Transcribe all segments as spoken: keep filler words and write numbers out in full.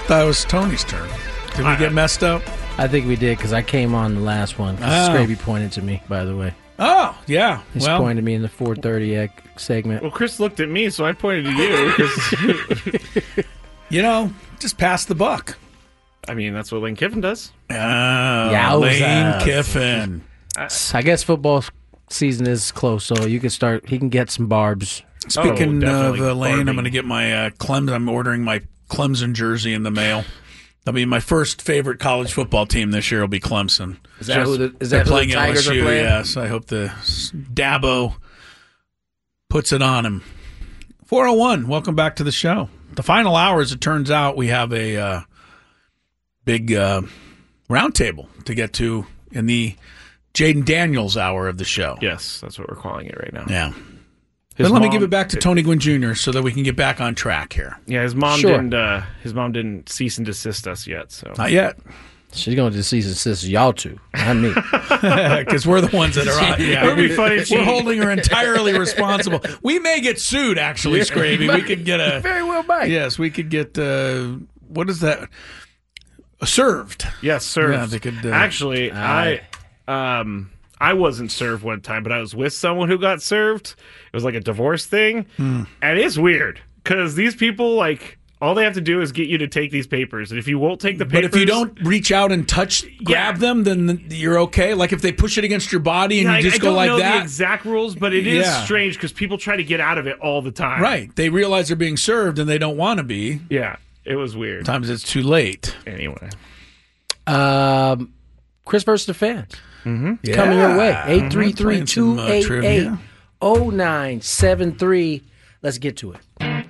thought it was Tony's turn. Did we get messed up? I think we did because I came on the last one. Oh. Scraby pointed to me, by the way. Oh, yeah. He's well, pointing to me in the four thirty segment. Well, Chris looked at me, so I pointed to you. you know, just pass the buck. I mean, that's what Lane Kiffin does. Oh, Yowza. Lane Kiffin. I guess football season is close, so you can start. He can get some barbs. Speaking Oh, of uh, Lane, Barbie. I'm going to get my uh, Clemson. I'm ordering my Clemson jersey in the mail. I mean, my first favorite college football team this year will be Clemson. Is that who the, is They're that who playing the Tigers L S U, are playing? yes. I hope the Dabo puts it on him. four oh one, welcome back to the show. The final hour, as it turns out, we have a uh, big uh, roundtable to get to in the Jaden Daniels hour of the show. Yes, that's what we're calling it right now. Yeah. His but let me mom- give it back to Tony Gwynn Junior so that we can get back on track here. Yeah, his mom Sure. didn't. Uh, his mom didn't cease and desist us yet. So Not yet, She's going to cease and desist y'all two, not me. because we're the ones that are on. Yeah, It would be we- funny if she- We're holding her entirely responsible. We may get sued, actually, Scraby. We could get a... Very well, Mike. Yes, we could get uh, what is that? Served. yes, served. Yeah, they could, uh, Actually, I um I wasn't served one time, but I was with someone who got served. It was like a divorce thing, Hmm. and it's weird because these people like all they have to do is get you to take these papers, and if you won't take the papers, But if you don't reach out and touch, grab Yeah. them, then you're okay. Like if they push it against your body and I, you just I go don't like know that, the exact rules, but it is Yeah. strange because people try to get out of it all the time. right? They realize they're being served and they don't want to be. Yeah, it was weird. Sometimes it's too late. Anyway, Um, Chris versus the fans. Yeah. Coming your way. We're eight three three, playing some, two uh, eight eight, trivia. oh nine seven three. Let's get to it.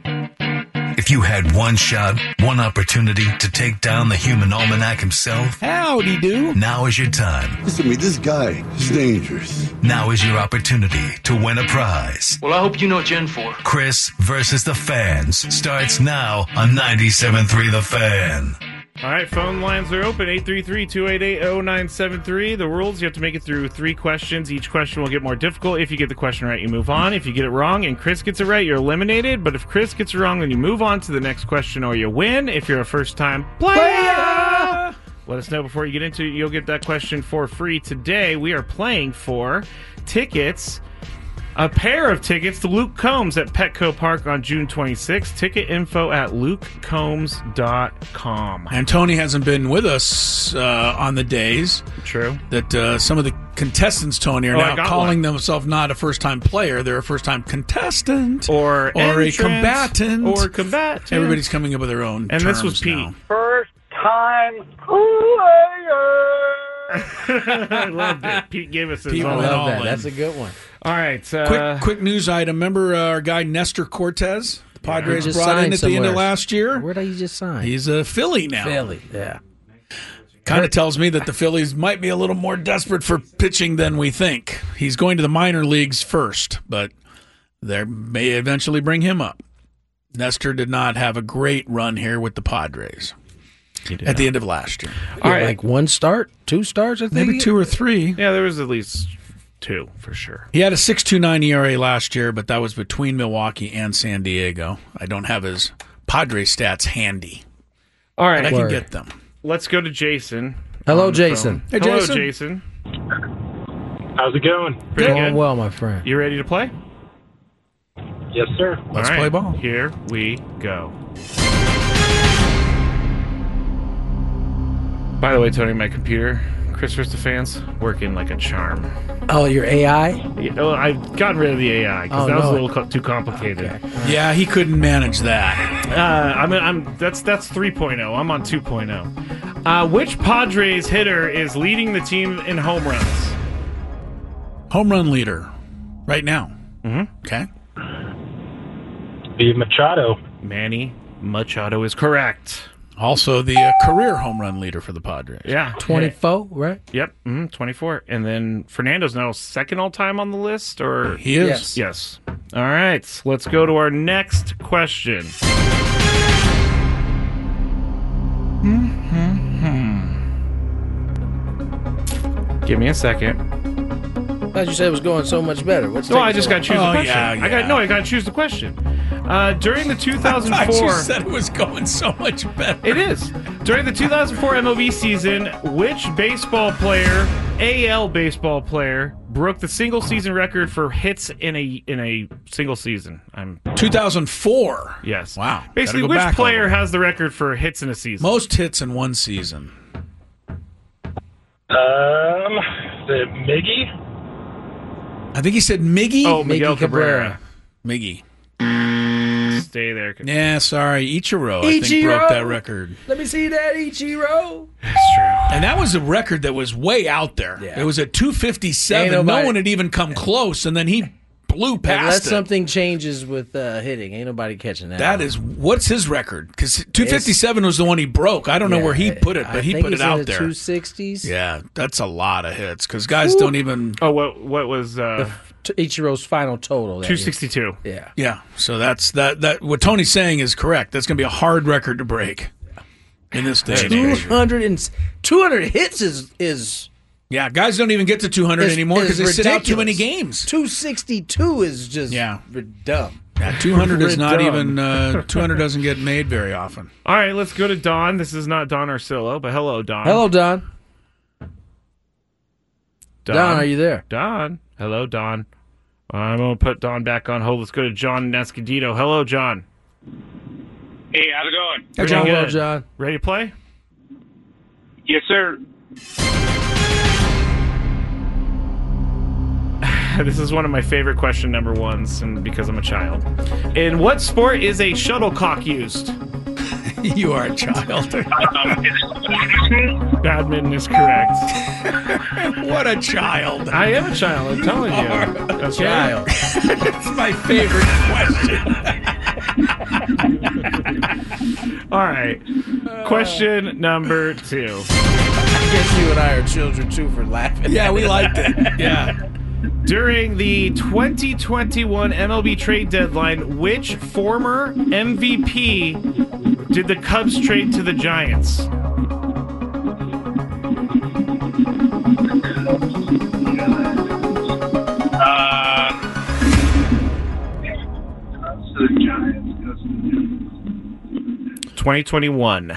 If you had one shot, one opportunity to take down the human almanac himself, Howdy do. now is your time. Listen to me, this guy is dangerous. Now is your opportunity to win a prize. Well, I hope you know Gen four. Chris versus the Fans starts now on ninety-seven point three The Fan. all right, phone lines are open. eight three three, two eight eight, oh nine seven three. The rules, you have to make it through three questions. Each question will get more difficult. If you get the question right, you move on. If you get it wrong and Chris gets it right, you're eliminated. But if Chris gets it wrong, then you move on to the next question or you win. If you're a first-time player, let us know before you get into it. You'll get that question for free. Today, we are playing for tickets. A pair of tickets to Luke Combs at Petco Park on June twenty-sixth. Ticket info at luke combs dot com. And Tony hasn't been with us uh, on the days True. that uh, some of the contestants, Tony, are Oh, I now got calling one. themselves not a first-time player. They're a first-time contestant. Or, Or a entrance, combatant. Or combatant. Everybody's coming up with their own And this terms was Pete. now. First time player. I loved it. Pete gave us his Pete own. went Love all that. in. That's a good one. All right. Uh, Quick, quick news item. Remember uh, our guy Nestor Cortez? The Padres He just brought in signed at the end of somewhere. last year. Where did he just sign? He's a Philly now. Philly. Yeah. Kind of tells me that the Phillies might be a little more desperate for pitching than we think. He's going to the minor leagues first, but they may eventually bring him up. Nestor did not have a great run here with the Padres at the end of last year. All right. Like one start, two starts, I think. Maybe two or three. Yeah, there was at least two for sure. He had a six point two nine E R A last year, but that was between Milwaukee and San Diego. I don't have his Padres stats handy, All but right. I can Word. get them. Let's go to Jason. Hello, on the Jason. phone. Hey, Hello, Jason. Jason. How's it going? Pretty Going good. well, my friend. You ready to play? Yes, sir. Let's All right, play ball. Here we go. By the way, Tony, my computer, Chris versus the Fans, working like a charm. Oh, your A I? Yeah, well, I've gotten rid of the A I because Oh, that was no. a little co- too complicated. Okay. Yeah, he couldn't manage that. Uh, I'm, I'm that's that's three point oh. I'm on two point oh. Uh, which Padres hitter is leading the team in home runs? Home run leader right now. Mhm. Okay. Steve Machado. Manny Machado is correct. Also the uh, career home run leader for the Padres. Yeah, twenty-four, right? Yep, mm, twenty-four. And then Fernando's now second all time on the list, or He is. Yes. yes. All right, let's go to our next question. Give me a second. I thought you said it was going so much better. What's No, I taking just so got to choose Oh, the question. yeah, I got yeah. no, I got to choose the question. Uh, during the two thousand I thought you four, said it was going so much better. it is. During the two thousand four M L B season, which baseball player, A L baseball player, broke the single season record for hits in a in a single season? I'm two thousand four. yes. Wow. Basically, Gotta go which back a player little. has the record for hits in a season? Most hits in one season? Um, the Miggy? I think he said Miggy. Oh, Miguel Miggy Cabrera. Miggy. Stay there. Yeah, sorry. Ichiro, I think, Ichiro. broke that record. Let me see that Ichiro. That's true. And that was a record that was way out there. Yeah. It was at two fifty-seven. Ain't No nobody- one had even come close, and then he blew Unless past it. something changes with uh, hitting, ain't nobody catching that. That is, what's his record? Because two fifty-seven was the one he broke. I don't know Yeah, where he put it, I but he think put it it's in out the there. two sixties. Yeah, that's a lot of hits because guys don't even. Oh, what what was uh, T- Ichiro's final total. that two is. sixty-two? Yeah. Yeah, so that's that. That what Tony's saying is correct. That's going to be a hard record to break in this day and age. two hundred and two hundred hits is is Yeah, guys don't even get to two hundred is- anymore because they is sit out too many ridiculous. games. two sixty-two is just Yeah. dumb. Yeah, two hundred is not Dumb. even. Uh, two hundred doesn't get made very often. All right, let's go to Don. This is not Don Arcillo, but hello, Don. Hello, Don. Don. Don, are you there? Don. Hello, Don. I'm going to put Don back on hold. Let's go to John Escondido. Hello, John. Hey, how's it going? Hey, Pretty John. Hello, good. John. Ready to play? Yes, sir. This is one of my favorite question number ones, and because I'm a child. In what sport is a shuttlecock used? You are a child. Um, is it Badminton is correct. What a child. I am a child, I'm telling you. That's right. Child. That's my favorite question. All right. Question number two. I guess you and I are children too for laughing. Yeah, we liked it. Yeah. During the twenty twenty-one M L B trade deadline, which former M V P did the Cubs trade to the Giants? Uh, to the Giants. Goes to the Giants. twenty twenty-one.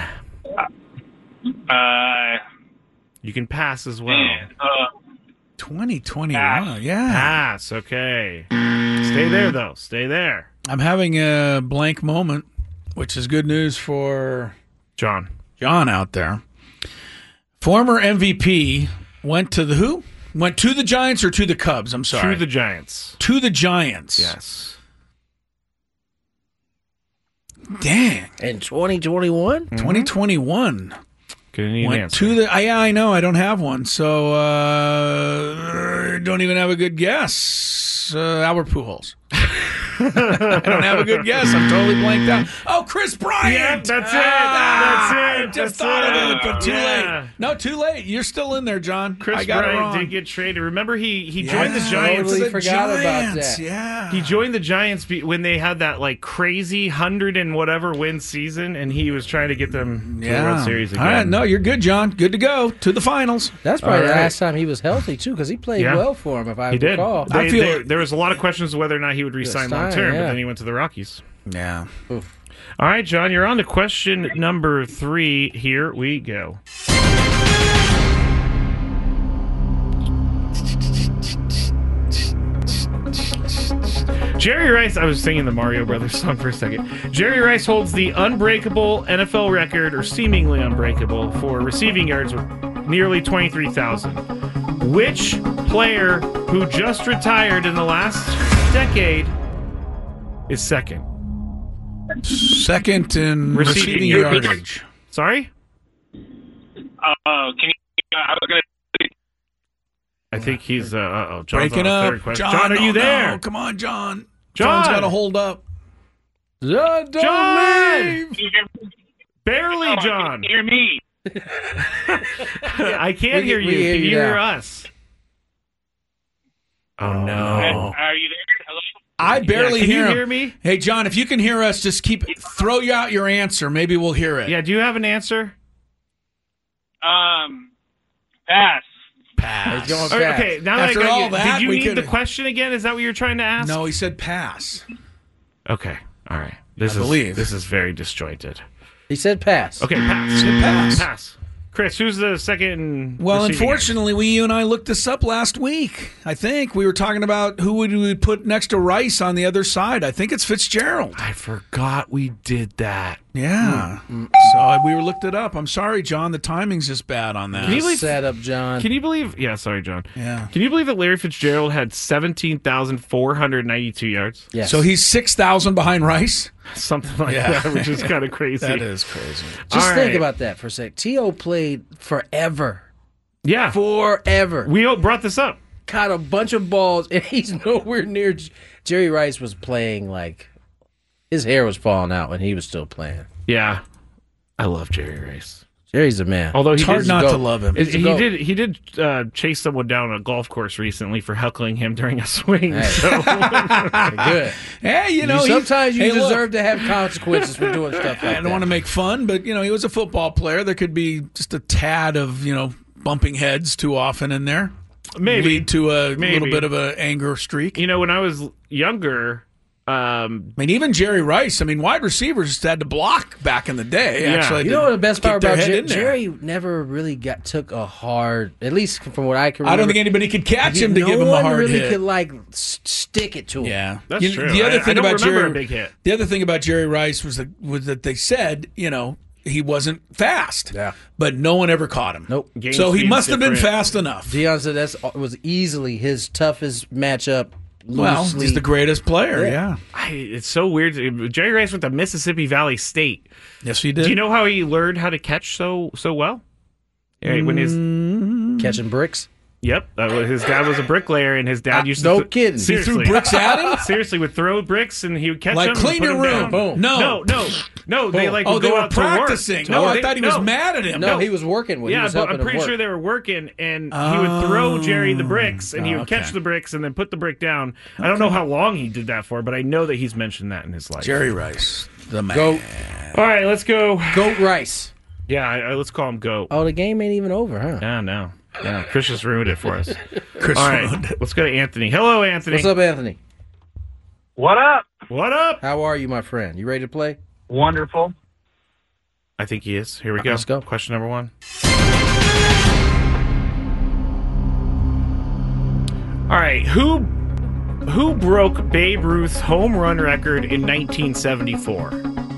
Uh, You can pass as well. uh, twenty twenty-one. Yeah. Pass, okay. Stay there, though. Stay there. I'm having a blank moment, which is good news for John. John out there. Former M V P went to the who? Went to the Giants or to the Cubs? I'm sorry. To the Giants. To the Giants. Yes. Dang. In twenty twenty-one? twenty twenty-one. Gonna need an Went answer. to the. I, yeah, I know. I don't have one. So, uh, don't even have a good guess. Uh, Albert Pujols. I don't have a good guess. I'm totally blanked out. Oh, Chris Bryant. Yeah, that's it. Ah, That's it. I just That's thought it. of it, but too Yeah. late. No, too late. You're still in there, John. Chris I got it Bryant wrong. did get traded. Remember, he, he joined the Yeah, Giants. to the Totally forgot about Giants, that. Yeah. He joined the Giants be- when they had that like crazy hundred and whatever win season, and he was trying to get them to the World Series again. All right. No, you're good, John. Good to go to the finals. That's probably All the right. last time he was healthy, too, because he played Yeah. well for him, if I He did. recall. They- I feel they- it- there was a lot of questions whether or not he would resign Sign, long term, yeah. but then he went to the Rockies. Yeah. All right, John, you're on to question number three. Here we go. Jerry Rice, I was singing the Mario Brothers song for a second. Jerry Rice holds the unbreakable N F L record, or seemingly unbreakable, for receiving yards with nearly twenty-three thousand. Which player who just retired in the last decade is second? Second in Receiving receiving yardage. yardage. Sorry? uh, can you? I was gonna. I think he's, uh, uh-oh. John's Breaking on a up. third question. John, John, are you no, there? no. Come on, John. John! John's got to hold up. John, don't John! leave! Can you hear me? Barely, Oh, John. Can you hear me? I can't We- hear we you. hear Can you you hear now. us? Oh, Uh, no. Are you there? Hello. I barely yeah, can hear you him. hear me? Hey, John, if you can hear us, just keep throw you out your answer. Maybe we'll hear it. Yeah, do you have an answer? Um, pass. Pass. He's going Or- fast. okay, now that After I got all you, that, did you we need could- the question again? Is that what you're trying to ask? No, he said pass. Okay. All right. This I is believe. this is very disjointed. He said pass. Okay, pass. pass. Pass. Chris, who's the second? Well, receiving unfortunately, we you and I looked this up last week. I think we were talking about who would we put next to Rice on the other side. I think it's Fitzgerald. end? I forgot we did that. Yeah. Hmm. So I, we were looked it up. I'm sorry, John. The timing's just bad on that. Can you believe- Set up, John. Can you believe? Yeah, sorry, John. Yeah. Can you believe that Larry Fitzgerald had seventeen thousand four hundred ninety-two yards? Yes. So he's six thousand behind Rice. Something like Yeah. that, which is kind of crazy. That is crazy. Just All think right. about that for a sec. T O played forever. Yeah. Forever. We all brought this up. Caught a bunch of balls, and he's nowhere near. Jerry Rice was playing like his hair was falling out when he was still playing. Yeah. I love Jerry Rice. Jerry's a man. Although he It's hard did not go- to love him. It- He's a he goat. did. He did uh, chase someone down on a golf course recently for heckling him during a swing. Hey. So Good. Hey, you know, You- he- sometimes you hey, look, deserve to have consequences for doing stuff like I that. don't want to make fun, but you know, he was a football player. There could be just a tad of you know bumping heads too often in there. maybe Lead to a Maybe. little bit of an anger streak. you know when I was younger. Um, I mean, even Jerry Rice. I mean, wide receivers just had to block back in the day. Yeah. Actually, You know what the best part about Jerry? Jerry? Jerry never really got took a hard. At least from what I can. I remember. don't think anybody could catch him to no give him a one hard really hit. could like s- stick it to him. Yeah, That's You- true. The other I- thing I don't about remember Jerry, a big hit. the other thing about Jerry Rice was that was that they said you know he wasn't fast. Yeah. but no one ever caught him. Nope. Game So he speed's must have been different. fast enough. Deion said that was easily his toughest matchup. Well, loosely. he's the greatest player. Yeah. Yeah. I, it's so weird. Jerry Rice went to Mississippi Valley State. Yes, he did. Do you know how he learned how to catch so so well? Yeah, when his catching bricks. Yep, uh, his dad was a bricklayer, and his dad Ah, used no to kidding. He Seriously, threw bricks at him? Seriously, would throw bricks, and he would catch Like, them. and clean put your them room. down. Boom. No. no, no, no. They Boom. like Oh, would they go were out to work. practicing. No, I they- thought he was no. mad at him. No, he was working with. he Yeah, was but helping I'm him pretty work. sure they were working, and he would throw Jerry the bricks, and he Oh, would catch okay. the bricks, and then put the brick down. I don't know how long he did that for, but I know that he's mentioned that in his life. Jerry Rice, the man. Goat, All right, let's go. goat rice. Yeah, I, I, let's call him Goat. Oh, the game ain't even over, huh? Yeah, no. Yeah, Chris just ruined it for us. Chris All right, ruined it. let's go to Anthony. Hello, Anthony. What's up, Anthony? What up? What up? How are you, my friend? You ready to play? Wonderful. I think he is. Here we go. Let's go. Question number one. All right, who who broke Babe Ruth's home run record in nineteen seventy-four?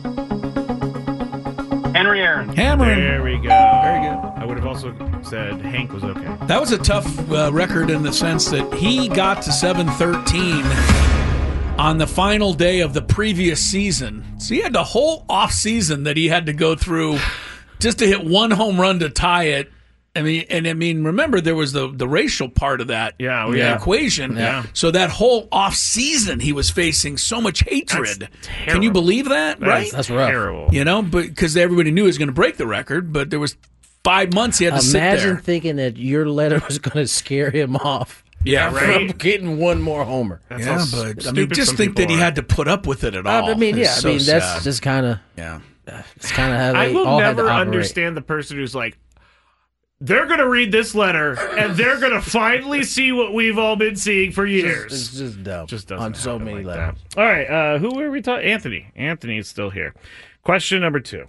Henry Aaron. Hammering. There we go. Very good. I would have also said Hank was okay. That was a tough uh, record in the sense that he got to seven thirteen on the final day of the previous season. So he had the whole off season that he had to go through just to hit one home run to tie it. I mean, and I mean, remember there was the the racial part of that Yeah, the yeah. equation. Yeah. So that whole off season, he was facing so much hatred. That's Can you terrible. believe that? That right? is That's rough. terrible. You know, but because everybody knew he was going to break the record, but there was five months he had to sit Imagine there. thinking that your letter was going to scare him off Yeah, right. from getting one more homer. That's Yeah, how but I stupid mean, just some think that people he are. had to put up with it at all. I mean, yeah, It's I so mean that's sad. just kind of yeah. it's kind of how I they will all had to never operate. understand the person who's like, they're going to read this letter and they're going to finally see what we've all been seeing for years. It's just dumb. Just doesn't on so happen many like levels. that. All right, uh, who were we talking? Anthony. Anthony is still here. Question number two.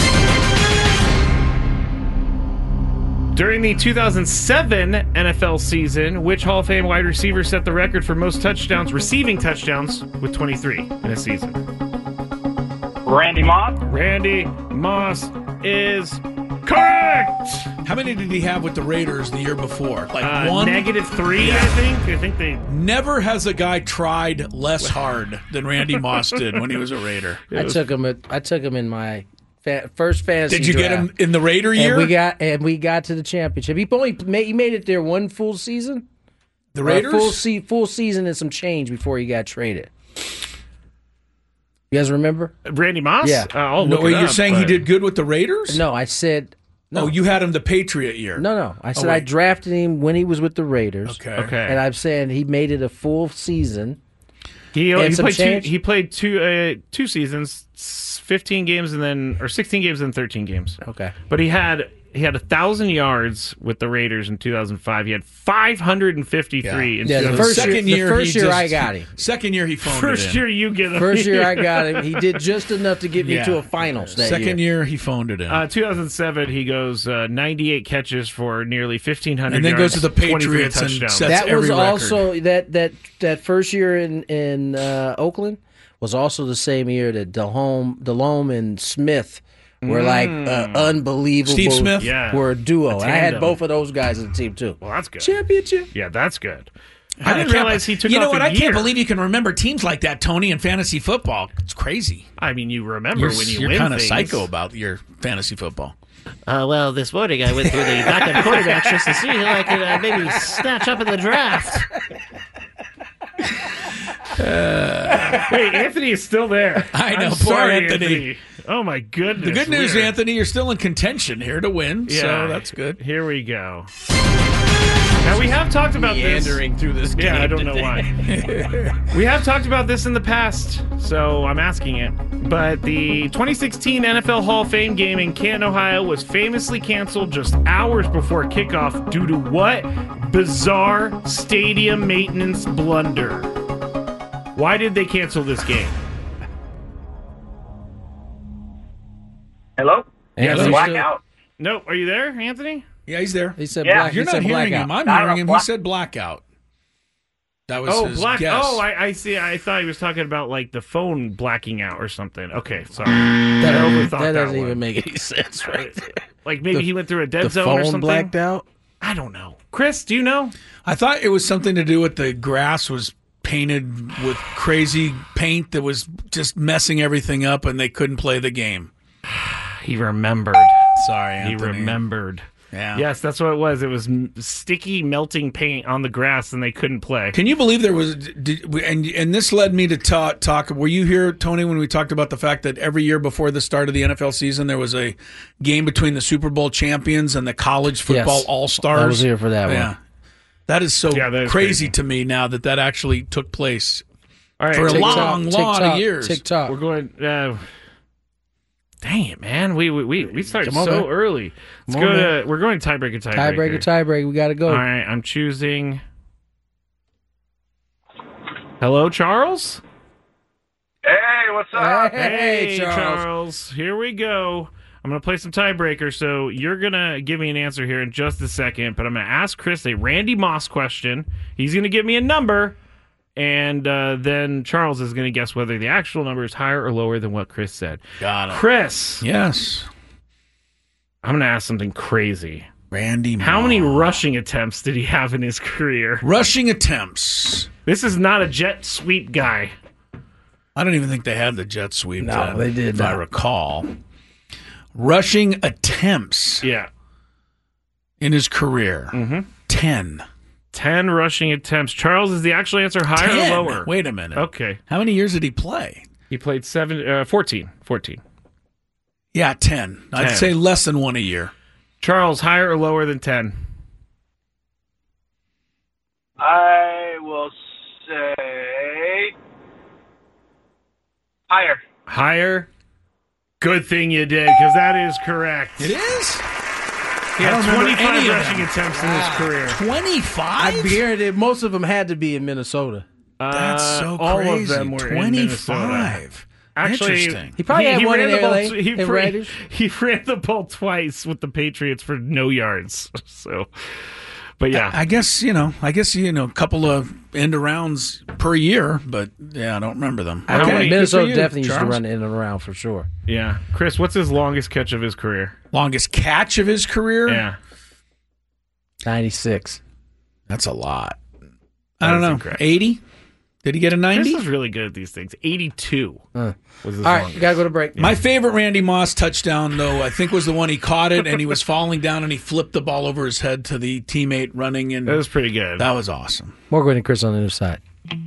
During the two thousand seven N F L season, which Hall of Fame wide receiver set the record for most touchdowns, receiving touchdowns, with twenty-three in a season? Randy Moss. Randy Moss is correct. How many did he have with the Raiders the year before? Like Uh, one? negative three, I think. I think they. Never has a guy tried less hard than Randy Moss did when he was a Raider. I took him. At, I took him in my fa- first fantasy. Did you get draft. him in the Raider year? And we got and we got to the championship. He only made, he made it there one full season. the Uh, Raiders? full se- full season and some change before he got traded. You guys remember? Randy Moss? Yeah. Uh, I'll no, look wait, it you're up, saying he but- did good with the Raiders? No, I said No, you had him the Patriot year. no, no. I said wait. I drafted him when he was with the Raiders. Okay. Okay. And I'm saying he made it a full season. He, And he some played two. change? He played two uh, two seasons, s- fifteen games, and then or sixteen games and thirteen games. Okay. But he had he had a thousand yards with the Raiders in two thousand five. He had five hundred fifty-three Yeah. in Yeah, the two thousand first six. second year- year, the first he year just- I got him. Second year he phoned First it in. year you get him. First year I got him, he did just enough to get me Yeah. to a finals that Second year. year he phoned it in. Uh, two thousand seven, he goes uh, ninety-eight catches for nearly fifteen hundred And then yards, goes to the Patriots twenty-three and touchdowns. sets That was every record. also that that that first year in in uh, Oakland was also the same year that Delhomme, Delhomme and Smith were like uh, unbelievable. Steve Smith? Yeah. were a duo. A And I had tandem. both of those guys in the team too. Well, that's good. Championship. Yeah, that's good. I I didn't can't- realize he took You know off what? a I year. can't believe you can remember teams like that, Tony, in fantasy football. It's crazy. I mean, you remember You're, when you you're win kind of things. psycho about your fantasy football. Uh, well, this morning I went through the backup quarterbacks just to see who I could uh, maybe snatch up in the draft. Wait, Anthony is still there. I know, I'm poor sorry, Anthony. Oh my goodness. The good news, weird. Anthony, you're still in contention here to win, Yeah, so that's good. Here we go. Now we have talked about Meandering this. through this game. Yeah, I don't know today. why. We have talked about this in the past, so I'm asking it. But the twenty sixteen N F L Hall of Fame game in Canton, Ohio was famously canceled just hours before kickoff due to what bizarre stadium maintenance blunder? Why did they cancel this game? Hello? Anthony still- Blackout. Nope. Are you there, Anthony? Yeah, he's there. He said Yeah. black. You're he not said hearing blackout. him. I'm Not hearing a him. black- He said blackout. That was Oh, his black. guess. Oh, I, I see. I thought he was talking about like the phone blacking out or something. Okay, sorry. That, I overthought that that doesn't one. even make any sense, right there. Like maybe The- he went through a dead The zone or phone something. blacked out. I don't know. Chris, do you know? I thought it was something to do with the grass was painted with crazy paint that was just messing everything up, and they couldn't play the game. He remembered. Sorry, He Anthony. remembered. Yeah. Yes, that's what it was. It was m- sticky, melting paint on the grass, and they couldn't play. Can you believe there was, did, and and this led me to talk, talk. Were you here, Tony, when we talked about the fact that every year before the start of the N F L season, there was a game between the Super Bowl champions and the college football Yes. all stars? I was here for that Yeah, one. that is so Yeah, that is crazy, crazy. to me now that that actually took place All right, for a TikTok. long, TikTok, lot of years. TikTok. We're going. Uh, dang it, man! We we we, we started Come on, so man. early. Let's Come go on, to. man. We're going tiebreaker. Tiebreaker. Tiebreaker, tiebreaker. We got to go. All right, I'm choosing. Hello, Charles. Hey, what's up? Hey, Hey, Charles. Charles. Here we go. I'm going to play some tiebreaker, so you're going to give me an answer here in just a second, but I'm going to ask Chris a Randy Moss question. He's going to give me a number, and uh, then Charles is going to guess whether the actual number is higher or lower than what Chris said. Got it. Chris, Yes, I'm going to ask something crazy. Randy. How many Moss. rushing attempts did he have in his career? rushing attempts? This is not a jet sweep guy. I don't even think they had the jet sweep. No, then, they did if I not. recall. Rushing attempts Yeah. in his career. Mhm. Ten. ten rushing attempts. Charles, is the actual answer higher Ten? or lower? Wait a minute. Okay. How many years did he play? He played seven, uh, fourteen. fourteen. Yeah, ten. I'd Ten. say less than one a year. Charles, higher or lower than ten? I will say higher. Higher? Good thing you did, because that is correct. It is? He I had don't remember twenty-five any of rushing them. attempts in his career. twenty-five? I guarantee most of them had to be in Minnesota. That's Uh, so all crazy. of them were in Minnesota. twenty-five. Actually, Interesting. He probably had one ran in the ball. L A, t- he, in ran- Raiders. he ran the ball twice with the Patriots for no yards. So, but yeah, I guess, you know, I guess, you know, a couple of end arounds per year, but yeah, I don't remember them. How Okay, many- good for Minnesota you, definitely used to Charles. run in and around for sure. yeah. Chris, what's his longest catch of his career? Longest catch of his career? Yeah, ninety-six. That's a lot. That I don't is know. incorrect. eighty? Did he get a Chris ninety? is really good at these things. eighty-two Uh. was his All right, longest. you got to go to break. My favorite Randy Moss touchdown, though, I think was the one he caught it and he was falling down and he flipped the ball over his head to the teammate running, and That was pretty good. that was awesome. Morgan and Chris on the other side.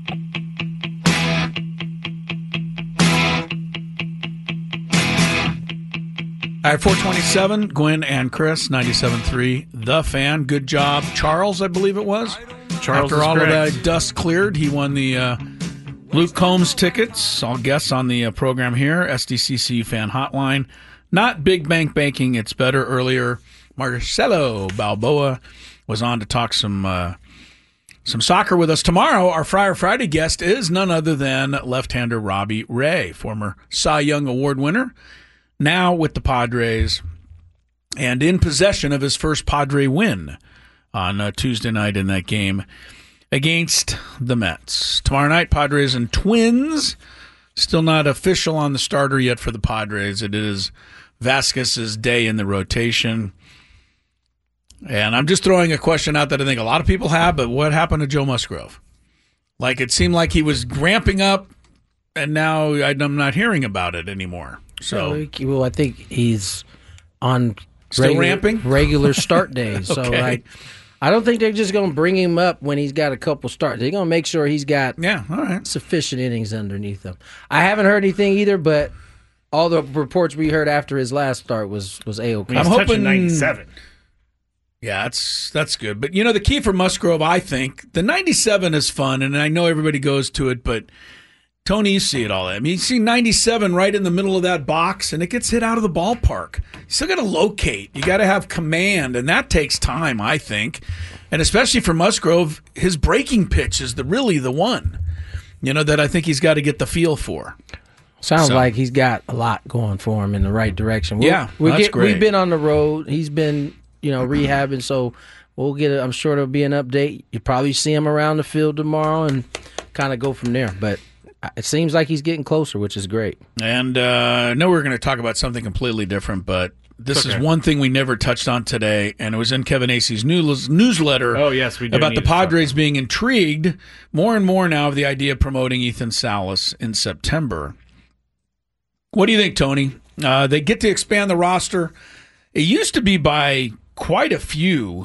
All right, four twenty-seven, Gwen and Chris, ninety-seven point three, The Fan. Good job. Charles, I believe it was. Charles After is all correct. of that dust cleared, he won the uh, Luke Combs tickets. All guests on the uh, program here, S D C C Fan Hotline, not big bank banking. It's better earlier. Marcelo Balboa was on to talk some uh, some soccer with us. Tomorrow, our Friar Friday guest is none other than left-hander Robbie Ray, former Cy Young Award winner, now with the Padres, and in possession of his first Padre win on uh, Tuesday night in that game against the Mets. Tomorrow night, Padres and Twins. Still not official on the starter yet for the Padres. It is Vasquez's day in the rotation. And I'm just throwing a question out that I think a lot of people have, but what happened to Joe Musgrove? Like, it seemed like he was ramping up, and now I'm not hearing about it anymore. So, well, I think he's on still regular, ramping? regular start days. Okay. So, like, I don't think they're just going to bring him up when he's got a couple starts. They're going to make sure he's got yeah, all right. sufficient innings underneath him. I haven't heard anything either, but all the reports we heard after his last start was was A-OK. He's I'm touching hoping ninety-seven. Yeah, that's that's good. But, you know, the key for Musgrove, I think, the ninety-seven is fun, and I know everybody goes to it, but, Tony, you see it all. I mean, you see ninety-seven right in the middle of that box, and it gets hit out of the ballpark. You still got to locate. You got to have command, and that takes time, I think. And especially for Musgrove, his breaking pitch is the really the one, you know, that I think he's got to get the feel for. Sounds So- like he's got a lot going for him in the right direction. We'll, Yeah, we'll that's get, great. We've been on the road. He's been, you know, rehabbing, so we'll get it. I'm sure there'll be an update. You'll probably see him around the field tomorrow and kind of go from there. But it seems like he's getting closer, which is great. And uh, I know we're going to talk about something completely different, but this Okay. is one thing we never touched on today, and it was in Kevin Acey's news- newsletter. Oh, yes, we do about need the to talk Padres being intrigued more and more now of the idea of promoting Ethan Salas in September. What do you think, Tony? Uh, they get to expand the roster. It used to be by quite a few.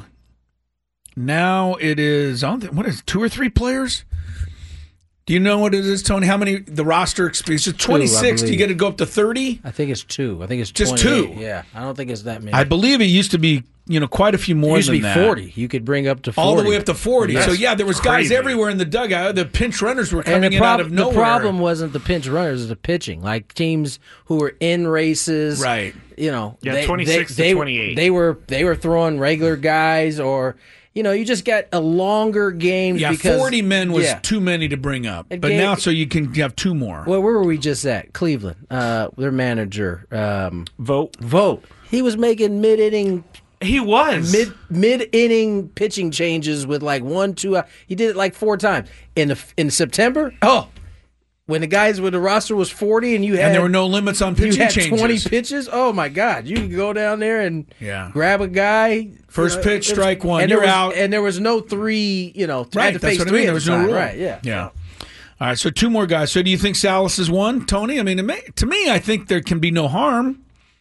Now it is, I don't think, what is it, two or three players? Do you know what it is, Tony? How many, the roster experience? It's twenty-six. Do you believe. get to go up to thirty? I think it's two. I think it's Just twenty-eight. two? Yeah, I don't think it's that many. I believe it used to be, you know, quite a few more it used to than be that. forty. You could bring up to forty. All the way up to forty. That's so, yeah, there was guys crazy. everywhere in the dugout. The pinch runners were coming And the, in out prob- of nowhere. the problem wasn't the pinch runners, it was the pitching. Like teams who were in races, Right. You know, Yeah, they, twenty-six they, to they, twenty-eight. They were they were throwing regular guys, or you know, you just got a longer game. Yeah, because, forty men was yeah. too many to bring up. It But gave- now, so you can have two more. Well, where were we just at? Cleveland. Uh, their manager, um, Vote. Vogt. He was making mid inning. He was. Mid mid inning pitching changes with like one two. Uh, he did it like four times in the, in September. Oh, when the guys with the roster was forty and you had and there were no limits on you pitching had changes. twenty pitches. Oh my God! You could go down there and Yeah. grab a guy. First you know, pitch, it was- strike one, and you're there was, out. And there was no three. You know, Right, had to that's face what I three mean. at There was the no time. rule. Right? Yeah. Yeah. All right, so two more guys. So do you think Salas is one, Tony? I mean, it may, to me, I think there can be no harm.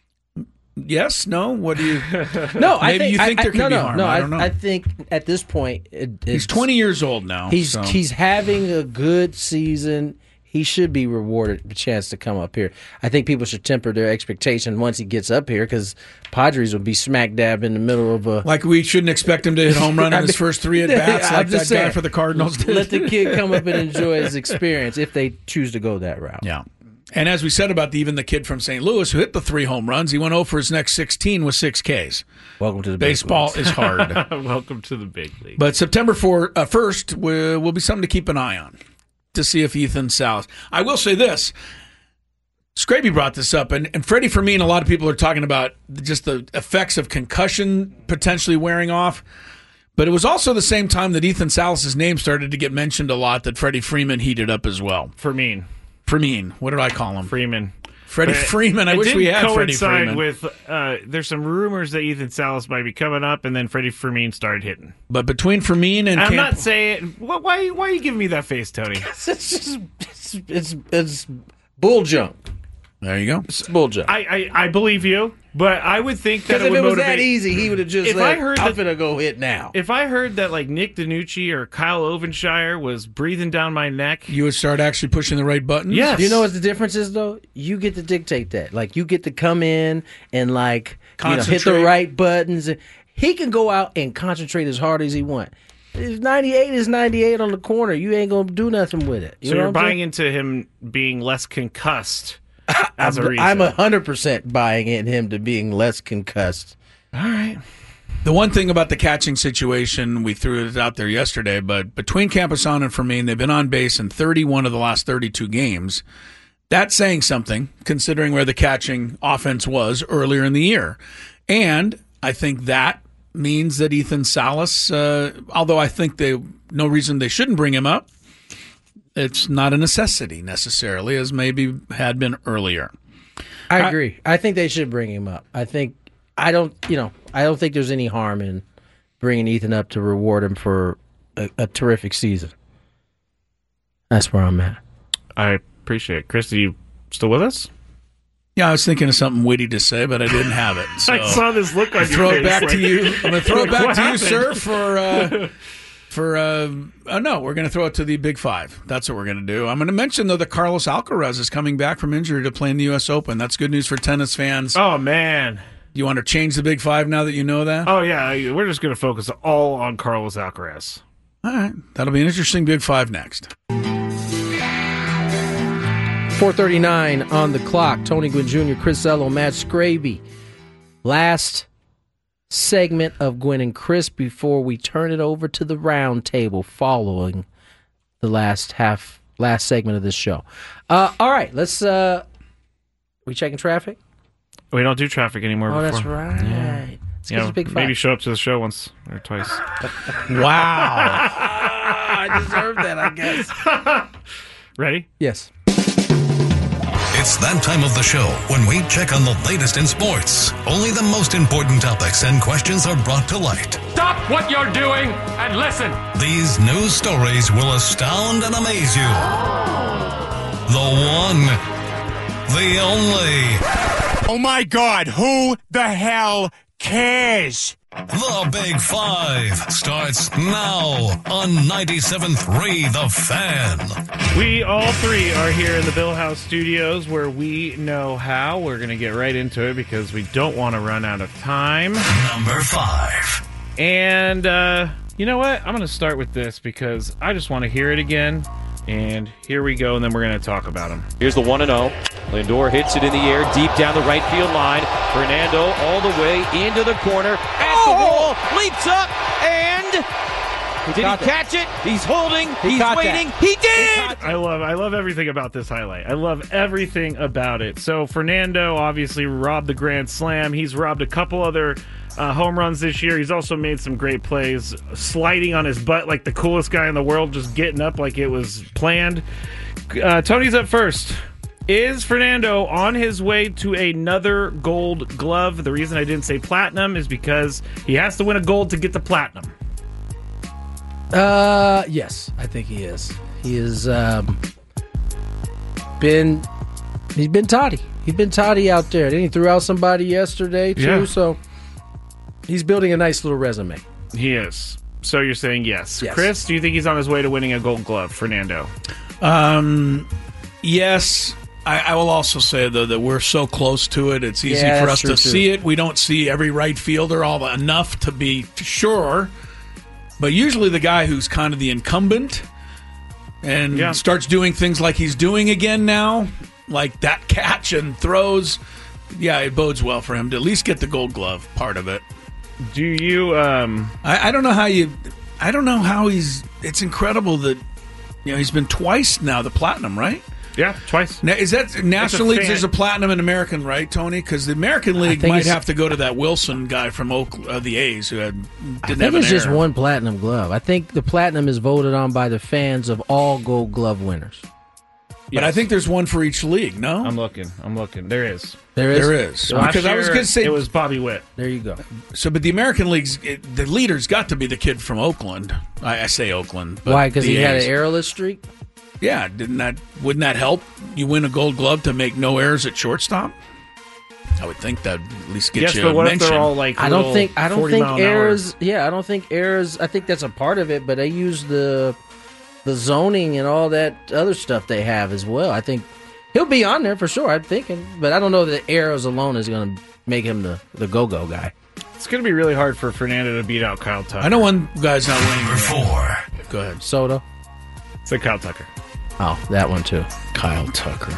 Yes? No? What do you... No, I Maybe think, you think I, there I, could no, be no, harm. No, I don't know. I think at this point, it, He's it's, twenty years old now. He's so. he's having a good season. He should be rewarded a chance to come up here. I think people should temper their expectation once he gets up here, because Padres will be smack dab in the middle of a. Like we shouldn't expect him to hit home run in I his mean, first three at bats I'm like that just guy saying, for the Cardinals did. Let the kid come up and enjoy his experience if they choose to go that route. Yeah. And as we said about the, even the kid from Saint Louis who hit the three home runs, he went oh for his next sixteen with six Ks. Welcome to the big Baseball leagues. is hard. Welcome to the big league. But September fourth, uh, first will, will be something to keep an eye on to see if Ethan Salas. I will say this. Scraby brought this up, and, and Freddie Fermin, a lot of people are talking about just the effects of concussion potentially wearing off. But it was also the same time that Ethan Salas' name started to get mentioned a lot that Freddie Freeman heated up as well. Fermin. Freeman. What did I call him? Freeman. Freddie But it- Freeman. I it wish did we had Freddie coincide Freeman. with uh, there's some rumors that Ethan Salas might be coming up, and then Freddie Fermin started hitting. But between Fermin and I'm Camp- not saying wh- why. Why are you giving me that face, Tony? It's just it's it's, it's bull junk. There you go. It's bull junk. I, I, I believe you, but I would think that Because it if would it was motivate. that easy, he would have just. If let, I heard I'm that- finna go hit now. If I heard that like Nick DiNucci or Kyle Ovenshire was breathing down my neck, You would start actually pushing the right buttons? yes, You know what the difference is, though? You get to dictate that. Like, you get to come in and, like, you know, hit the Concentrate. right buttons. He can go out and concentrate as hard as he wants. If ninety-eight is ninety-eight on the corner, you ain't going to do nothing with it. You So know you're what I'm buying saying? into him being less concussed as a I'm, reason. I'm one hundred percent buying in him to being less concussed. All right. The one thing about the catching situation, we threw it out there yesterday, but between Camposano and Fermin, they've been on base in thirty-one of the last thirty-two games. That's saying something, considering where the catching offense was earlier in the year. And I think that means that Ethan Salas, uh, although I think they no reason they shouldn't bring him up, it's not a necessity necessarily, as maybe had been earlier. I I- agree. I think they should bring him up. I think I don't. You know, I don't think there's any harm in bringing Ethan up to reward him for a, a terrific season. That's where I'm at. I appreciate it. Chris, are you still with us? Yeah, I was thinking of something witty to say, but I didn't have it. So I saw this look on your throw face. it back like, to you. I'm going to throw it back what to you, happened? sir, for uh, for. Uh, oh no, we're going to throw it to the Big Five. That's what we're going to do. I'm going to mention though that Carlos Alcaraz is coming back from injury to play in the U S Open. That's good news for tennis fans. Oh, man. You want to change the Big Five now that you know that? Oh, yeah. We're just going to focus all on Carlos Alcaraz. All right, that'll be an interesting Big Five next. four thirty-nine on the clock. Tony Gwynn Junior, Chris Ello, Matt Scraby. Last segment of Gwynn and Chris before we turn it over to the round table following the last half, last segment of this show. Uh, all right, let's. Uh, we checking traffic? We don't do traffic anymore. Oh, before. that's right. Yeah. Let's You get know, this Big Five. maybe show up to the show once or twice. Wow. I deserve that, I guess. Ready? Yes. It's that time of the show when we check on the latest in sports. Only the most important topics and questions are brought to light. Stop what you're doing and listen. These news stories will astound and amaze you. The one, the only, Oh my God, who the hell cares? the Big Five starts now on ninety-seven point three The Fan. We all three are here in the Bill House studios where we know how. We're going to get right into it because we don't want to run out of time. Number five. And uh, you know what? I'm going to start with this because I just want to hear it again. And here we go, and then we're going to talk about him. Here's the one and oh. Lindor hits it in the air, deep down the right field line. Fernando all the way into the corner, at the wall, leaps up, and did he caught it. catch it? He's holding, he's caught waiting, that. he did! I love I love everything about this highlight. I love everything about it. So Fernando obviously robbed the grand slam. He's robbed a couple other uh, home runs this year. He's also made some great plays, sliding on his butt like the coolest guy in the world, just getting up like it was planned. Uh, Tony's up first. Is Fernando on his way to another gold glove? The reason I didn't say platinum is because he has to win a gold to get the platinum. Uh, yes, I think he is. He has um, been he's been toddy. He's been toddy out there. Then he threw out somebody yesterday too. Yeah. So he's building a nice little resume. He is. So you're saying yes. Yes. Chris, do you think he's on his way to winning a gold glove, Fernando? Um, yes. I, I will also say, though, that we're so close to it. It's easy Yeah, for that's us to true, too. see it. We don't see every right fielder all enough to be sure. But usually the guy who's kind of the incumbent and Yeah. starts doing things like he's doing again now, like that catch and throws, yeah, it bodes well for him to at least get the gold glove part of it. Do you, um... I, I don't know how you... I don't know how he's... It's incredible that, you know, he's been twice now, the platinum, right? Yeah, twice. Now, is that National a League? fan- There's a platinum and American, right, Tony? Because the American League think might it's- have to go to that Wilson guy from Oak, uh, the A's who had didn't I have think an it's just error. one platinum glove. I think the platinum is voted on by the fans of all Gold Glove winners. But I think there's one for each league. No, I'm looking. I'm looking. There is. There is. there is Last because I was year, going to say it was Bobby Witt. There you go. so. But the American League's it, the leader's got to be the kid from Oakland. I, I say Oakland. But Why? Because the he had an A's. errorless streak. Yeah, didn't that wouldn't that help you win a Gold Glove to make no errors at shortstop? I would think that at least get Yes, you but a what if mention. they're all like I don't little think. I don't forty think mile an hour? errors. Yeah, I don't think errors. I think that's a part of it, but they use the the zoning and all that other stuff they have as well. I think he'll be on there for sure. I'm thinking, but I don't know that errors alone is going to make him the the go go guy. It's going to be really hard for Fernando to beat out Kyle Tucker. I know one guy's not winning. Number four. Go ahead. Soto. It's like Kyle Tucker. Oh, that one too. Kyle Tucker.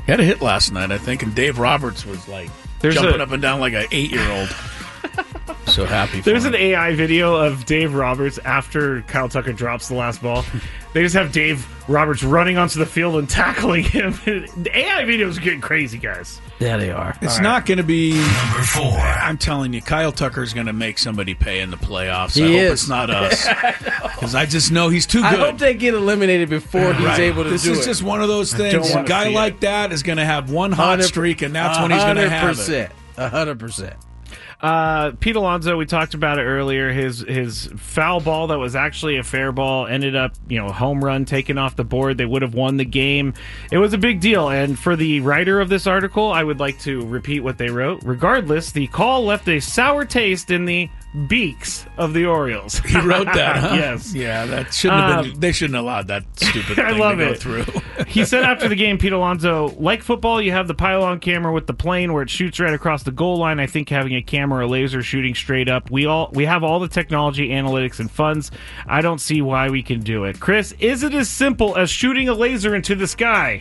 He had a hit last night, I think, and Dave Roberts was like There's jumping a- up and down like an eight-year-old. So happy for There's him. an A I video of Dave Roberts after Kyle Tucker drops the last ball. They just have Dave Roberts running onto the field and tackling him. The A I videos are getting crazy, guys. Yeah, they are. It's All not right. going to be. Number four. I'm telling you, Kyle Tucker's going to make somebody pay in the playoffs. He I is. hope it's not us, because I just know he's too good. I hope they get eliminated before he's Right. able to this do is it. just one of those don't things. A wanna guy see like it. that is going to have one hot streak, and that's when he's going to have it. A hundred percent. Uh, Pete Alonso, we talked about it earlier. His his foul ball that was actually a fair ball ended up, you know, home run taken off the board. They would have won the game. It was a big deal. And for the writer of this article, I would like to repeat what they wrote. Regardless, the call left a sour taste in the beaks of the Orioles. He wrote that, huh? Yes. Yeah, that shouldn't have been. Um, They shouldn't have allowed that stupid thing I love to go it. through. He said after the game, Pete Alonso, like football, you have the pylon camera with the plane where it shoots right across the goal line. I think having a camera or laser shooting straight up, we all we have all the technology, analytics, and funds. I don't see why we can do it. Chris, is it as simple as shooting a laser into the sky?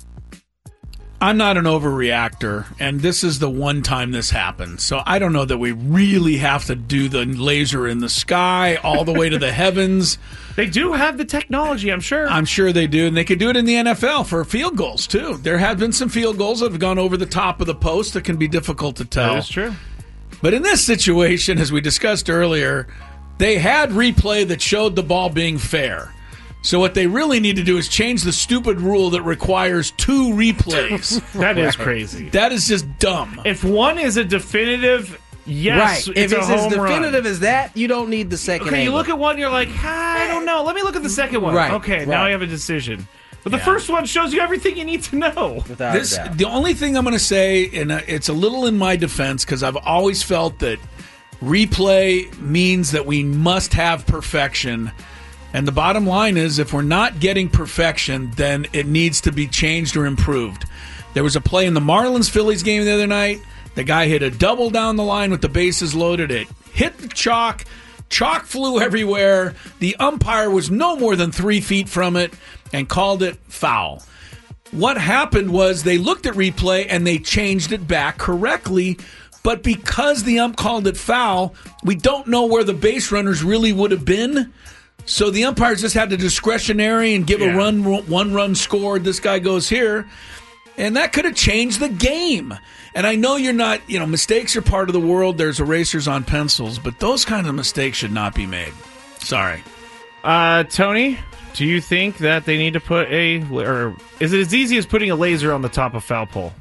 I'm not an overreactor, and this is the one time this happened. So I don't know that we really have to do the laser in the sky all the way to the heavens. They do have the technology, I'm sure. I'm sure they do, and they could do it in the N F L for field goals, too. There have been some field goals that have gone over the top of the post that can be difficult to tell. That is true. But in this situation, as we discussed earlier, they had replay that showed the ball being fair. So what they really need to do is change the stupid rule that requires two replays. That is crazy. That is just dumb. If one is a definitive yes, right. it's If a it's as home definitive run. as that, you don't need the second Okay, you angle. look at one, you're like, ah, I don't know. Let me look at the second one. Right, Okay, right. now I have a decision. But the Yeah. first one shows you everything you need to know. Without This, a doubt. the only thing I'm going to say, and uh, it's a little in my defense, because I've always felt that replay means that we must have perfection. And the bottom line is, if we're not getting perfection, then it needs to be changed or improved. There was a play in the Marlins-Phillies game the other night. The guy hit a double down the line with the bases loaded. It hit the chalk. Chalk flew everywhere. The umpire was no more than three feet from it and called it foul. What happened was they looked at replay and they changed it back correctly. But because the ump called it foul, we don't know where the base runners really would have been. So the umpires just had the discretionary and give Yeah. a run, one run scored. This guy goes here. And that could have changed the game. And I know you're not, you know, mistakes are part of the world. There's erasers on pencils, but those kinds of mistakes should not be made. Sorry. Uh, Tony, do you think that they need to put a, or is it as easy as putting a laser on the top of foul pole?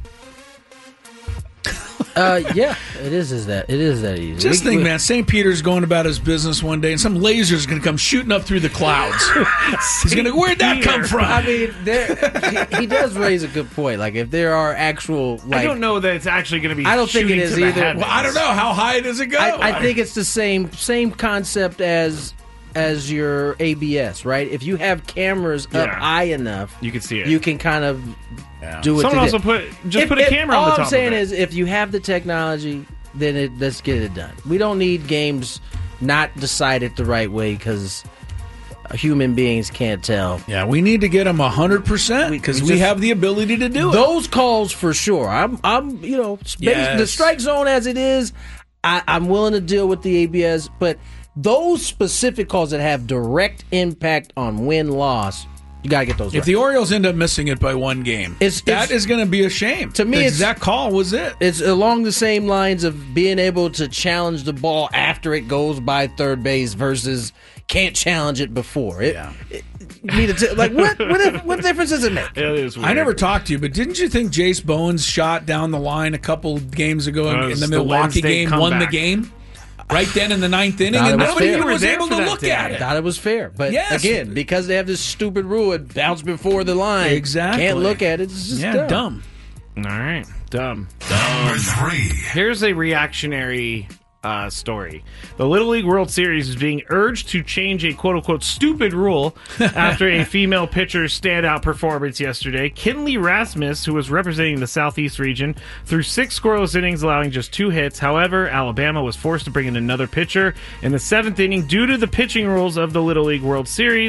Uh, yeah, it is. Is that it is that easy? Just We- think, we- man, Saint Peter's going about his business one day, and some laser's going to come shooting up through the clouds. He's going to, where'd that come from? I mean, there, he, he does raise a good point. Like, if there are actual, like, I don't know that it's actually going to be. I don't think it shooting is to the either. heavens. Well, I don't know. How high does it go? I, I think it's the same same concept as as your A B S, right? If you have cameras up Yeah. high enough, You can see it. you can kind of Yeah. do it. Someone to also the- put just If- put a if- camera on the all top I'm saying of it. is, if you have the technology, then it, let's get it done. We don't need games not decided the right way because human beings can't tell. Yeah, we need to get them one hundred percent because we we just- have the ability to do it. Those calls for sure. I'm, I'm, you know, space, Yes. the strike zone as it is. I, I'm willing to deal with the A B S, but those specific calls that have direct impact on win loss, you gotta get those. If right. the Orioles end up missing it by one game, It's- that it's- is going to be a shame. To me, The it's- exact call was it. It's along the same lines of being able to challenge the ball after it goes by third base versus can't challenge it before. It, Yeah. it- you need to t- like what what what difference does it make? It is weird. I never talked to you, but didn't you think Jace Bowens shot down the line a couple games ago Uh, in it's the the Milwaukee Wednesday game, won the comeback. game? Right then in the ninth inning, Thought and it was nobody fair. even We was were there able for to that look day. at it. Thought it was fair, but Yes. again, because they have this stupid rule, it bounced before the line. Exactly. Can't look at it. It's just Yeah, dumb. dumb. All right, dumb. Number three. Here's a reactionary uh, story. The Little League World Series is being urged to change a quote-unquote stupid rule after a female pitcher's standout performance yesterday. Kinley Rasmus, who was representing the Southeast region, threw six scoreless innings, allowing just two hits. However, Alabama was forced to bring in another pitcher in the seventh inning due to the pitching rules of the Little League World Series.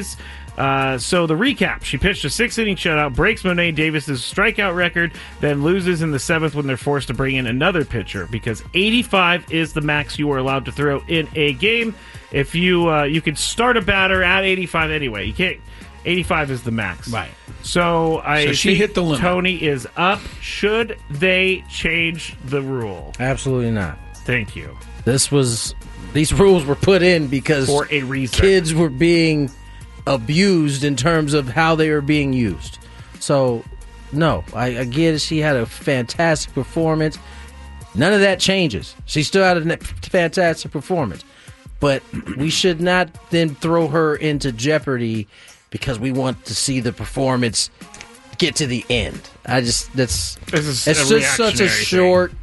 Uh, so the recap: she pitched a six-inning shutout, breaks Monet Davis's strikeout record, then loses in the seventh when they're forced to bring in another pitcher because eighty-five is the max you are allowed to throw in a game. If you uh, you can start a batter at eighty-five anyway, you can't. eighty-five is the max, right? So I so she think hit the limit. Tony is up. Should they change the rule? Absolutely not. Thank you. This was these rules were put in because for a reason. Kids were being abused in terms of how they were being used. So, no, I, I get it. She had a fantastic performance. None of that changes. She still had a fantastic performance. But we should not then throw her into jeopardy because we want to see the performance get to the end. I just, that's, this is it's just such a short,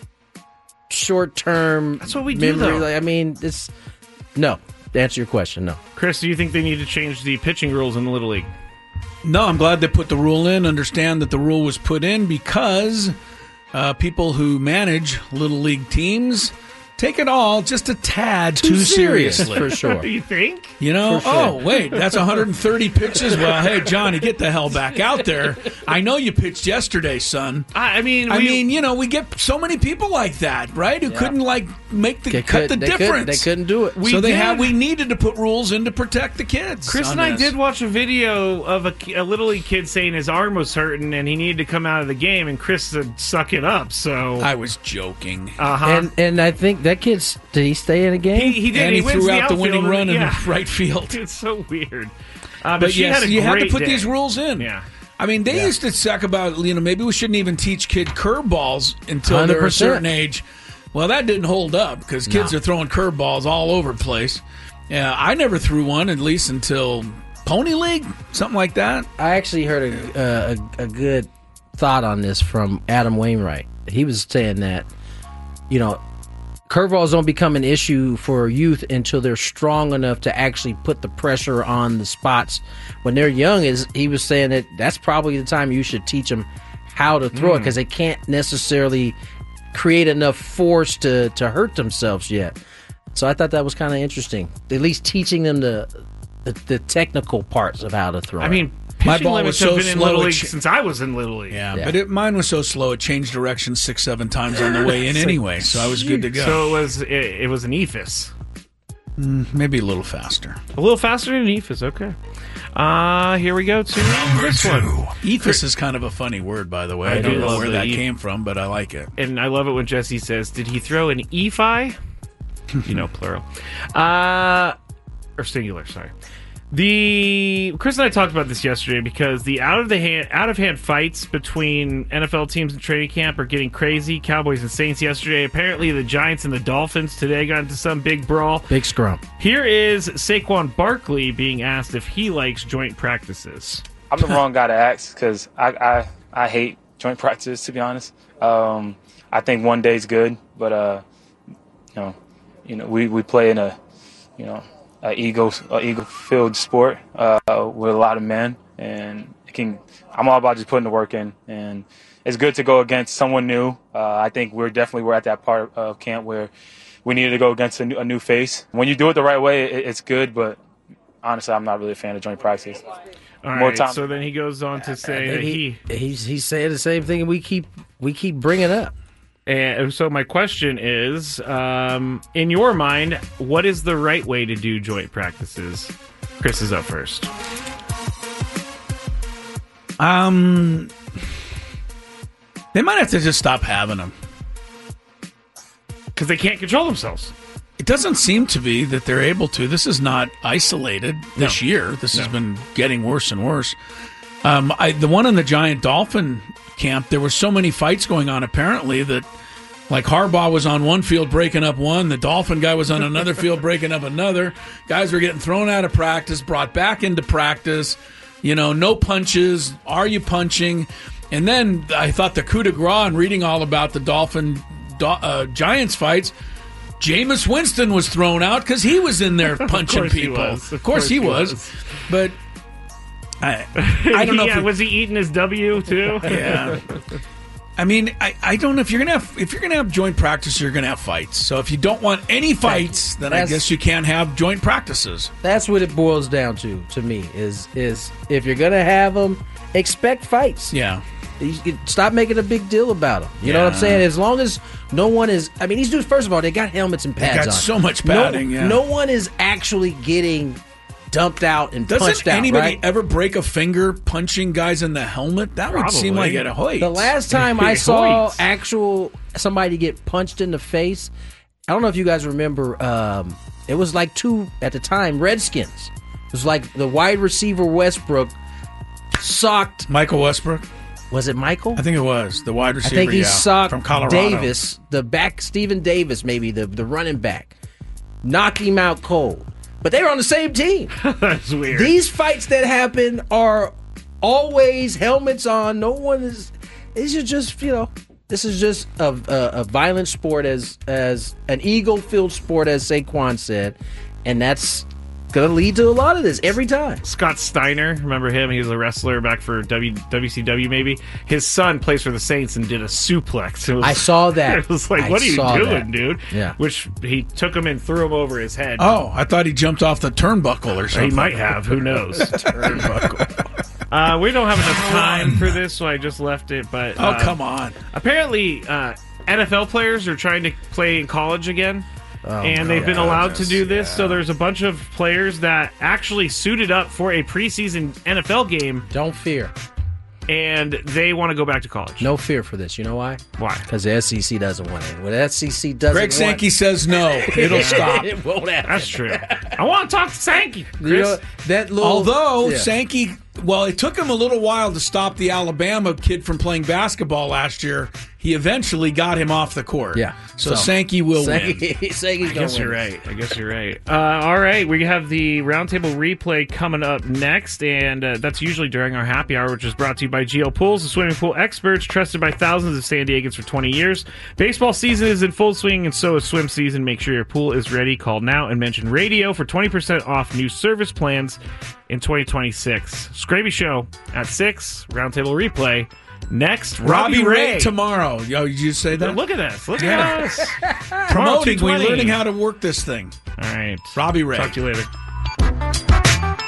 short term. That's what we memory. do, though. Like, I mean, it's, no. To answer your question, no. Chris, do you think they need to change the pitching rules in the Little League? No, I'm glad they put the rule in. Understand that the rule was put in because uh, people who manage Little League teams take it all just a tad too, too serious, seriously. For sure. You think? You know, For sure. oh, wait, that's one hundred thirty pitches? Well, hey, Johnny, get the hell back out there. I know you pitched yesterday, son. I, I mean, I we, mean, you know, we get so many people like that, right? Who Yeah. couldn't, like, make the They cut could- the they difference. Couldn't, they couldn't do it. so We they did. had, we needed to put rules in to protect the kids. Chris on and I this. did watch a video of a, a Little League kid saying his arm was hurting and he needed to come out of the game, and Chris said, suck it up. So I was joking. uh-huh. And and I think that kid's, did he stay in a game? he, he did. and he, wins threw the out the outfield winning and- run in yeah. the right field. It's so weird. Uh, but But she yes, had a you had to great put day. these rules in. Yeah. I mean, they Yeah. used to talk about, you know, maybe we shouldn't even teach kid curveballs until they're a one hundred percent. certain age. Well, that didn't hold up because kids No. are throwing curveballs all over the place. Yeah, I never threw one, at least until Pony League, something like that. I actually heard a, uh, a a good thought on this from Adam Wainwright. He was saying that, you know, curveballs don't become an issue for youth until they're strong enough to actually put the pressure on the spots. When they're young, is he was saying that that's probably the time you should teach them how to throw it because they can't necessarily create enough force to, to hurt themselves yet. So I thought that was kind of interesting. At least teaching them the, the the technical parts of how to throw I it. mean, My pitching ball limits was so have been in slow, Little it League ch- since I was in Little League. Yeah, Yeah. but it, mine was so slow, it changed direction six, seven times on the way in anyway, so I was good to go. So it was it, it was an E F I S. Maybe a little faster. A little faster than E F I S, okay. Uh, here we go to this one. Ethos is kind of a funny word, by the way. I, I don't do know love where the that e- came from, but I like it. And I love it when Jesse says, did he throw an E F I? You know, plural. Uh, or singular, sorry. The Chris and I talked about this yesterday because the out of the hand out of hand fights between N F L teams and training camp are getting crazy. Cowboys and Saints yesterday. Apparently, the Giants and the Dolphins today got into some big brawl. Big scrum. Here is Saquon Barkley being asked if he likes joint practices. I'm the wrong guy to ask because I, I I hate joint practices, to be honest. Um, I think one day's good, but uh, you know, you know, we, we play in a you know a ego a ego filled sport uh, with a lot of men, and it can. I'm all about just putting the work in, and it's good to go against someone new. Uh, I think we're definitely we're at that part of camp where we needed to go against a new, a new face. When you do it the right way, it, it's good, but honestly, I'm not really a fan of joint practices. All More right, time. so then he goes on to say that he, he he's he's saying the same thing we keep we keep bringing up. And so my question is, um, in your mind, what is the right way to do joint practices? Chris is up first. Um, they might have to just stop having them. Because they can't control themselves. It doesn't seem to be that they're able to. This is not isolated this No. year. This No. has been getting worse and worse. Um, I, the one in the Giant Dolphin camp, there were so many fights going on apparently that, like, Harbaugh was on one field breaking up one, the Dolphin guy was on another field breaking up another. Guys were getting thrown out of practice, brought back into practice. You know, no punches. Are you punching? And then I thought the coup de grace and reading all about the Dolphin Do- uh, Giants fights, Jameis Winston was thrown out because he was in there punching course he people. was. Of course he was. But I, I don't know. yeah, if it, was he eating his W too? yeah. I mean, I, I don't know if you're gonna have if you're gonna have joint practice, you're gonna have fights. So if you don't want any fights, then That's- I guess you can't have joint practices. That's what it boils down to. To me, is is if you're gonna have them, expect fights. Yeah. You can stop making a big deal about them. You know what I'm Yeah. saying? As long as no one is, I mean, these dudes. First of all, they got helmets and They pads got on. so much No- padding, yeah. No one is actually getting dumped out and Doesn't punched out. anybody right? ever break a finger punching guys in the helmet? That would seem like it. Hoyt. The last time I saw Hoyt. actual somebody get punched in the face, I don't know if you guys remember. Um, it was like two at the time Redskins. It was like the wide receiver Westbrook socked Michael Westbrook. Was it Michael? I think it was the wide receiver. I think he yeah, socked from Colorado. Davis, the back, Stephen Davis, maybe the the running back, knocked him out cold. But they were on the same team. That's weird. These fights that happen are always helmets on. No one is. These are just you know. This is just a, a, a violent sport, as as an ego-filled sport, as Saquon said, and that's going to lead to a lot of this every time. Scott Steiner, remember him? He was a wrestler back for w, W C W, maybe. His son plays for the Saints and did a suplex. It was, I saw that. It was like, I what are you saw doing, that. dude? Yeah. Which he took him and threw him over his head. Oh, I thought he jumped off the turnbuckle or something. He might have. Who knows? Turnbuckle. Uh, we don't have enough time for this, so I just left it. But Oh, uh, come on. Apparently, uh, N F L players are trying to play in college again. Oh, and they've been yeah, allowed to just- do this. yeah. So there's a bunch of players that actually suited up for a preseason N F L game. Don't fear. And they want to go back to college. No fear for this. You know why? Why? Because the S E C doesn't want it. When the S E C doesn't Greg want Sankey says no. It'll stop. It won't happen. That's true. I want to talk to Sankey, Chris. You know, that little, Although yeah. Sankey, well, it took him a little while to stop the Alabama kid from playing basketball last year. He eventually got him off the court. Yeah. So, So, Sankey will Sankey, win. Sankey's I gonna guess win. you're right. I guess you're right. Uh, all right, we have the roundtable replay coming up next, and uh, that's usually during our happy hour, which is brought to you by G L Pools, the swimming pool experts trusted by thousands of San Diegans for twenty years. Baseball season is in full swing, and so is swim season. Make sure your pool is ready. Call now and mention radio for twenty percent off new service plans in twenty twenty-six. Scraby Show at six. Roundtable replay. Next, Robbie, Robbie Ray. Ray. tomorrow. Yo, did you say that? Look at this. Look Yeah. at us. Promoting. Tomorrow, We're two twenty. learning how to work this thing. All right. Robbie Ray. Talk to you later.